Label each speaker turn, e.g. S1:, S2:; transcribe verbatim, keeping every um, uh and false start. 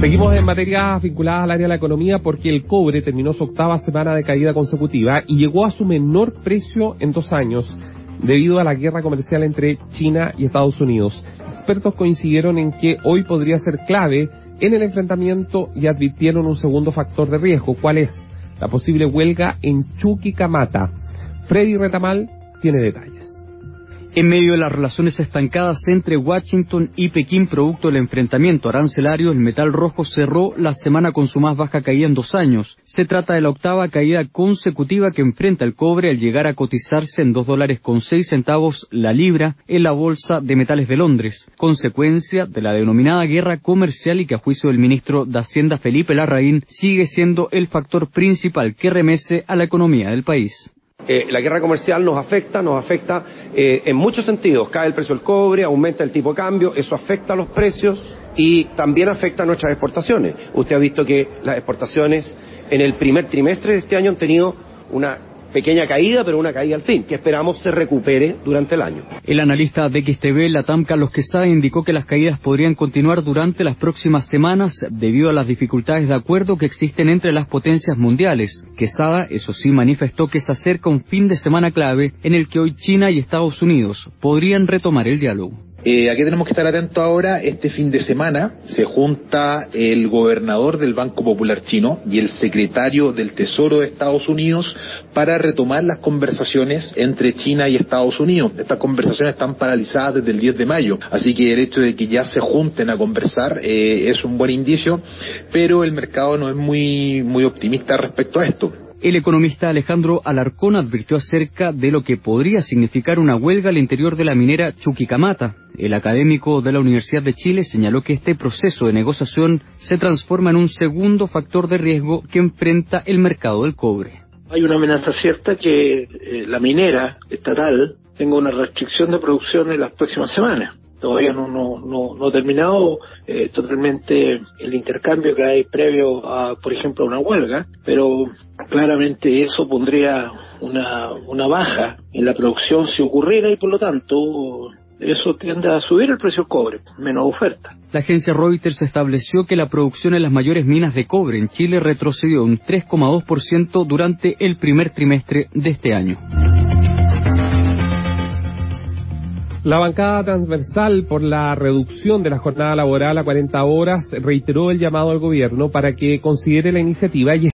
S1: Seguimos en materias vinculadas al área de la economía porque el cobre terminó su octava semana de caída consecutiva y llegó a su menor precio en dos años debido a la guerra comercial entre China y Estados Unidos. Expertos coincidieron en que hoy podría ser clave en el enfrentamiento y advirtieron un segundo factor de riesgo. ¿Cuál es? La posible huelga en Chuquicamata. Freddy Retamal tiene detalles.
S2: En medio de las relaciones estancadas entre Washington y Pekín producto del enfrentamiento arancelario, el metal rojo cerró la semana con su más baja caída en dos años. Se trata de la octava caída consecutiva que enfrenta el cobre al llegar a cotizarse en dos dólares con seis centavos la libra en la Bolsa de Metales de Londres, consecuencia de la denominada guerra comercial y que a juicio del ministro de Hacienda Felipe Larraín sigue siendo el factor principal que remece a la economía del país.
S3: Eh, la guerra comercial nos afecta, nos afecta eh, en muchos sentidos. Cae el precio del cobre, aumenta el tipo de cambio, eso afecta a los precios y también afecta a nuestras exportaciones. Usted ha visto que las exportaciones en el primer trimestre de este año han tenido una pequeña caída, pero una caída al fin, que esperamos se recupere durante el año.
S2: El analista de X T V, Latam, Carlos Quesada, indicó que las caídas podrían continuar durante las próximas semanas debido a las dificultades de acuerdo que existen entre las potencias mundiales. Quesada, eso sí, manifestó que se acerca un fin de semana clave en el que hoy China y Estados Unidos podrían retomar el diálogo.
S4: Eh, ¿A qué tenemos que estar atentos ahora? Este fin de semana se junta el gobernador del Banco Popular Chino y el secretario del Tesoro de Estados Unidos para retomar las conversaciones entre China y Estados Unidos. Estas conversaciones están paralizadas desde el diez de mayo, así que el hecho de que ya se junten a conversar eh, es un buen indicio, pero el mercado no es muy, muy optimista respecto a esto.
S2: El economista Alejandro Alarcón advirtió acerca de lo que podría significar una huelga al interior de la minera Chuquicamata. El académico de la Universidad de Chile señaló que este proceso de negociación se transforma en un segundo factor de riesgo que enfrenta el mercado del cobre.
S5: Hay una amenaza cierta que eh, la minera estatal tenga una restricción de producción en las próximas semanas. Todavía no no no, no ha terminado eh, totalmente el intercambio que hay previo a, por ejemplo, a una huelga, pero claramente eso pondría una una baja en la producción si ocurriera y por lo tanto eso tiende a subir el precio del cobre, menos oferta.
S2: La agencia Reuters estableció que la producción en las mayores minas de cobre en Chile retrocedió un tres coma dos por ciento durante el primer trimestre de este año.
S1: La bancada transversal por la reducción de la jornada laboral a cuarenta horas reiteró el llamado al gobierno para que considere la iniciativa y